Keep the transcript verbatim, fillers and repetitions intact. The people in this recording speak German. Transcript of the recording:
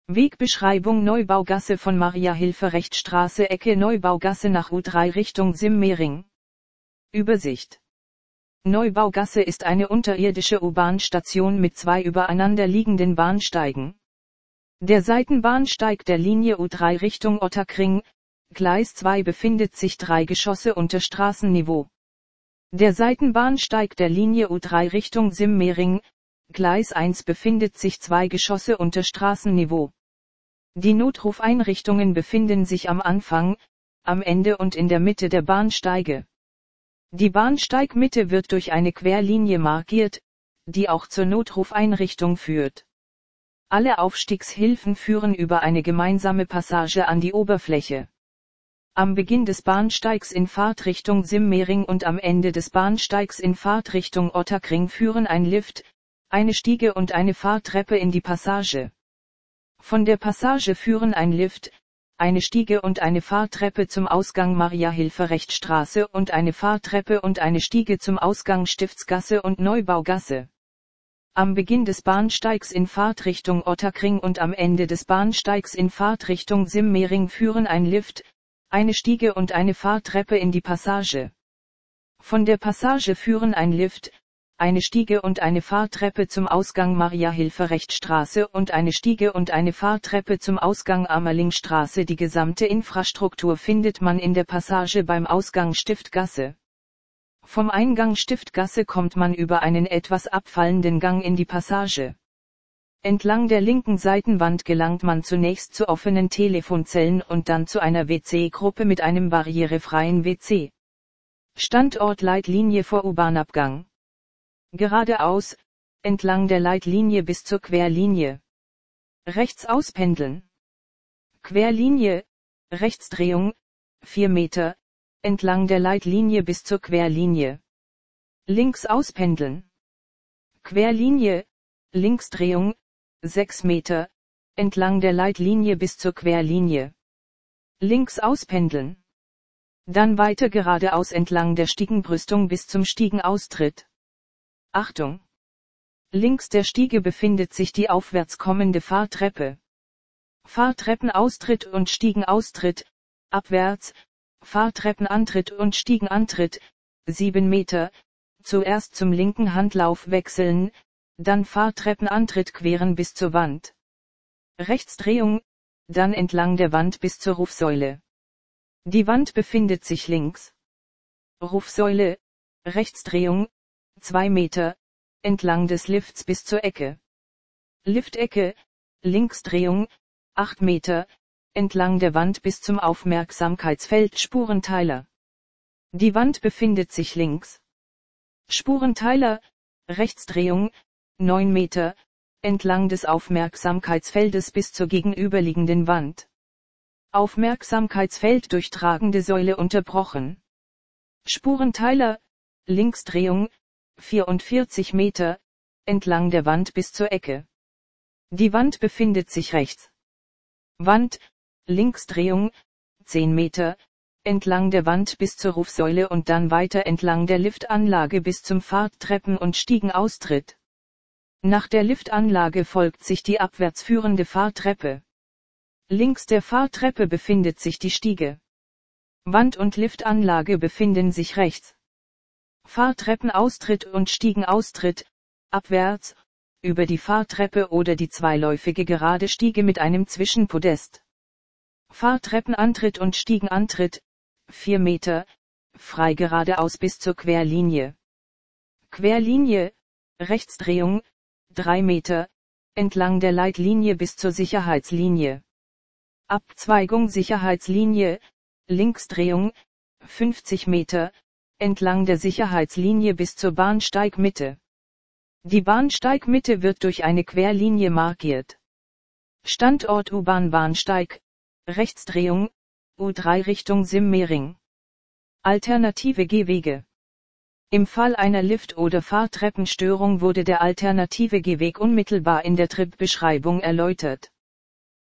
Wegbeschreibung: Neubaugasse von Maria-Hilfer-Recht-Straße Ecke Neubaugasse nach U drei Richtung Simmering. Übersicht: Neubaugasse ist eine unterirdische U-Bahn-Station mit zwei übereinander liegenden Bahnsteigen. Der Seitenbahnsteig der Linie U drei Richtung Ottakring, Gleis zwei befindet sich drei Geschosse unter Straßenniveau. Der Seitenbahnsteig der Linie U drei Richtung Simmering, Gleis eins befindet sich zwei Geschosse unter Straßenniveau. Die Notrufeinrichtungen befinden sich am Anfang, am Ende und in der Mitte der Bahnsteige. Die Bahnsteigmitte wird durch eine Querlinie markiert, die auch zur Notrufeinrichtung führt. Alle Aufstiegshilfen führen über eine gemeinsame Passage an die Oberfläche. Am Beginn des Bahnsteigs in Fahrtrichtung Simmering und am Ende des Bahnsteigs in Fahrtrichtung Ottakring führen ein Lift, eine Stiege und eine Fahrtreppe in die Passage. Von der Passage führen ein Lift, eine Stiege und eine Fahrtreppe zum Ausgang Maria-Hilfer-Recht-Straße und eine Fahrtreppe und eine Stiege zum Ausgang Stiftsgasse und Neubaugasse. Am Beginn des Bahnsteigs in Fahrtrichtung Ottakring und am Ende des Bahnsteigs in Fahrtrichtung Simmering führen ein Lift, eine Stiege und eine Fahrtreppe in die Passage. Von der Passage führen ein Lift, eine Stiege und eine Fahrtreppe zum Ausgang Maria-Hilfer-Recht-Straße und eine Stiege und eine Fahrtreppe zum Ausgang Ammerlingstraße. Die gesamte Infrastruktur findet man in der Passage beim Ausgang Stiftgasse. Vom Eingang Stiftgasse kommt man über einen etwas abfallenden Gang in die Passage. Entlang der linken Seitenwand gelangt man zunächst zu offenen Telefonzellen und dann zu einer W C-Gruppe mit einem barrierefreien W C. Standort Leitlinie vor U-Bahn-Abgang. Geradeaus, entlang der Leitlinie bis zur Querlinie. Rechts auspendeln. Querlinie, Rechtsdrehung, vier Meter, entlang der Leitlinie bis zur Querlinie. Links auspendeln. Querlinie, Linksdrehung, sechs Meter, entlang der Leitlinie bis zur Querlinie. Links auspendeln. Dann weiter geradeaus entlang der Stiegenbrüstung bis zum Stiegenaustritt. Achtung! Links der Stiege befindet sich die aufwärts kommende Fahrtreppe. Fahrtreppenaustritt und Stiegenaustritt, abwärts, Fahrtreppenantritt und Stiegenantritt, sieben Meter, zuerst zum linken Handlauf wechseln, dann Fahrtreppenantritt queren bis zur Wand. Rechtsdrehung, dann entlang der Wand bis zur Rufsäule. Die Wand befindet sich links. Rufsäule, Rechtsdrehung, zwei Meter, entlang des Lifts bis zur Ecke. Liftecke, Linksdrehung, acht Meter, entlang der Wand bis zum Aufmerksamkeitsfeld Spurenteiler. Die Wand befindet sich links. Spurenteiler, Rechtsdrehung, neun Meter, entlang des Aufmerksamkeitsfeldes bis zur gegenüberliegenden Wand. Aufmerksamkeitsfeld durch tragende Säule unterbrochen. Spurenteiler, Linksdrehung, vierundvierzig Meter, entlang der Wand bis zur Ecke. Die Wand befindet sich rechts. Wand, Linksdrehung, zehn Meter, entlang der Wand bis zur Rufsäule und dann weiter entlang der Liftanlage bis zum Fahrttreppen- und Stiegenaustritt. Nach der Liftanlage folgt sich die abwärts führende Fahrtreppe. Links der Fahrtreppe befindet sich die Stiege. Wand und Liftanlage befinden sich rechts. Fahrtreppenaustritt und Stiegenaustritt, abwärts, über die Fahrtreppe oder die zweiläufige gerade Stiege mit einem Zwischenpodest. Fahrtreppenantritt und Stiegenantritt, vier Meter, frei geradeaus bis zur Querlinie. Querlinie, Rechtsdrehung, drei Meter, entlang der Leitlinie bis zur Sicherheitslinie. Abzweigung Sicherheitslinie, Linksdrehung, fünfzig Meter, entlang der Sicherheitslinie bis zur Bahnsteigmitte. Die Bahnsteigmitte wird durch eine Querlinie markiert. Standort U-Bahn-Bahnsteig, Rechtsdrehung, U drei Richtung Simmering. Alternative Gehwege. Im Fall einer Lift- oder Fahrtreppenstörung wurde der alternative Gehweg unmittelbar in der Tripbeschreibung erläutert.